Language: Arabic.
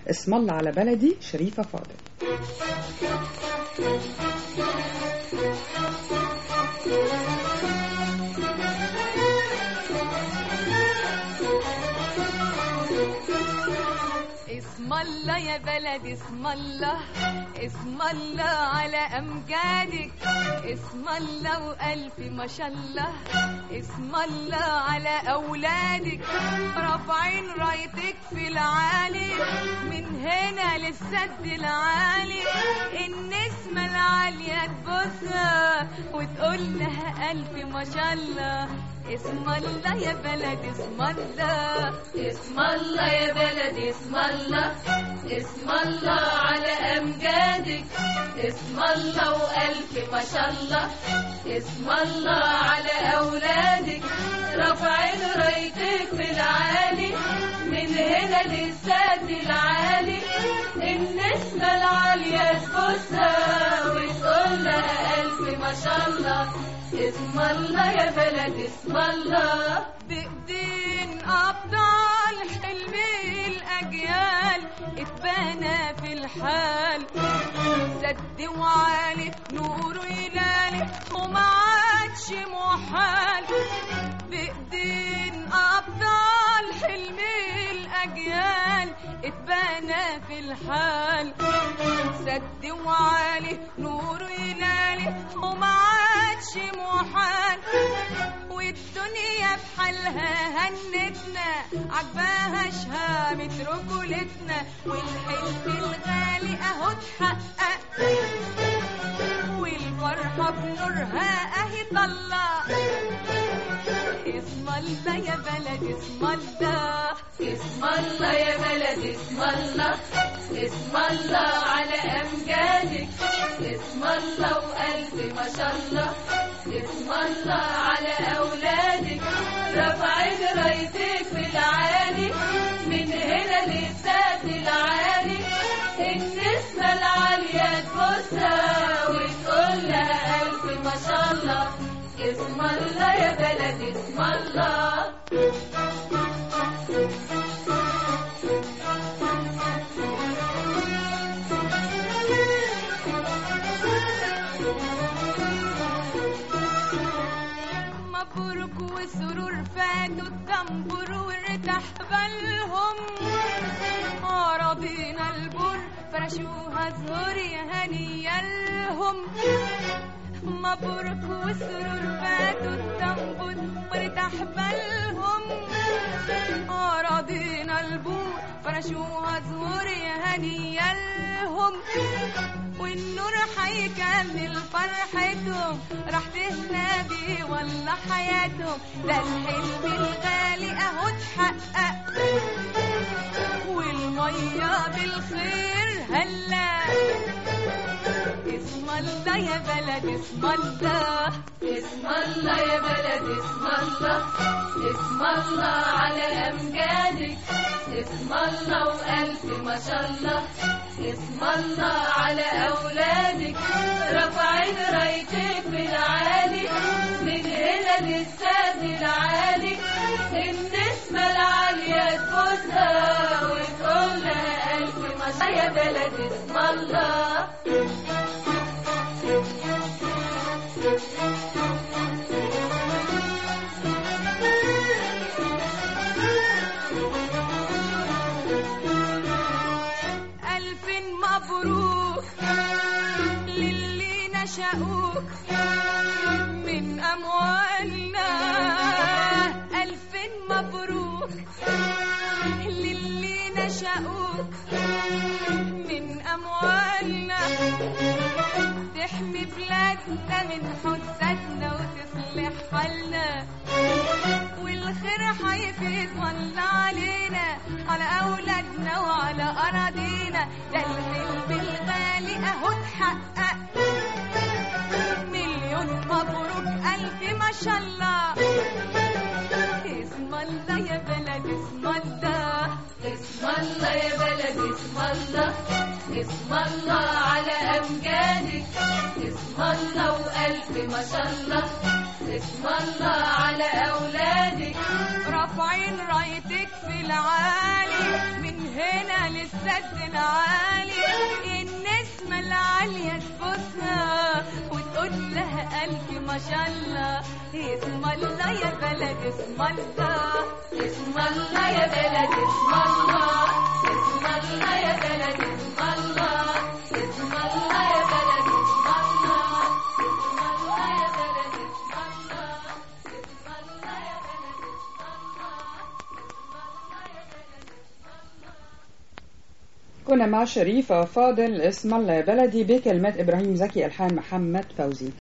اسم الله على بلدي شريفة فاضل. اسم الله يا بلد اسم الله، اسم الله على أمجادك، اسم الله وألف ما شاء الله، اسم الله على أولادك، رافعين رايتك في العالي من هنا للسد العالي، النسمة العالية تبوسها وتقول لها ألف ما شاء الله. اسم الله يا بلد اسم الله، اسم الله يا بلد اسم الله، اسم الله على أمجادك، اسم الله وألف ما شاء الله، اسم الله على أولادك، رافعين رايتك في العالي من هنا للسد العالي، النسمة العالية تبوسها وتقول لها ألف ما شاء الله. اسم الله يا بلد اسم الله، بإيدين أبطال حلم الأجيال اتبنى في الحال، سد وعالي نور يلالي وما عادش محال، بإيدين أبطال حلم الأجيال اتبنى في الحال، سد وعالي نور يلالي وما عادش محال، والدنيا بحالها هنتنا عجباها شهامة رجولتنا، والحلم الغالي اهو اتحقق والفرحة بنورها اهي طلع. اسم الله يا بلد اسم الله، اسم الله يا بلد اسم الله، اسم الله على أمجادك، اسم الله وألف ما شاء الله، اسم الله على أولادك، رافعين رايتك في العالي من هنا للسد العالي، النسمة العالية تبوسها وتقول لها ألف ما شاء الله. اسم الله يا بلد اسم الله. مبروك وسرور فاتوا التنبر وارتاح بالهم، أراضينا البر فرشوها زهور يا هنيا لهم، مبروك وسرور فاتوا التنبر وارتاح بالهم، أراضينا البر فرشوها زهور يا هنيا لهم، والنور حيكمل فرحتهم راح تهنا بيه والله حياتهم، ده الحلم الغالي اهو اتحقق والمية بالخير هلا. اسم الله يا بلد اسم الله، اسم الله يا بلد اسم الله، اسم الله على أمجادك، اسم الله وألف ما شاء الله، اسم الله على أولادك، رافعين رايتك في العالي من هنا للسد العالي، النسمة العالية تبوسها وتقول لها ألف ما شاء الله يا بلد اسم الله. ألف مبروك للي نشأوك من أموالنا، ألف مبروك للي نشأوك من أموالنا، تحمي بلادنا من حسادنا وتصلح حالنا، والخير حيفيض والله علينا على أولادنا وعلى أراضينا، ده الحلم الغالي أهو اتحقق، مليون مبروك ألف ما شاء الله. اسم الله يا بلد اسم الله، اسم الله يا بلد اسم الله، اسم الله على أمجادك، اسم الله وألف ما شاء الله، اسم الله على أولادك. رافعين رايتك في العالي من هنا للسد العالي، النسمة العالية تبوسها وتقول لها ألف ما شاء الله. اسم الله يا بلد اسم الله، اسم الله يا بلد اسم الله، اسم الله يا بلد اسم الله، اسم الله يا بلد اسم الله، اسم الله يا بلد اسم الله، اسم الله يا بلد اسم الله. كنا مع شريفة فاضل اسم الله يا بلدي بكلمات إبراهيم زكي، ألحان محمد فوزي.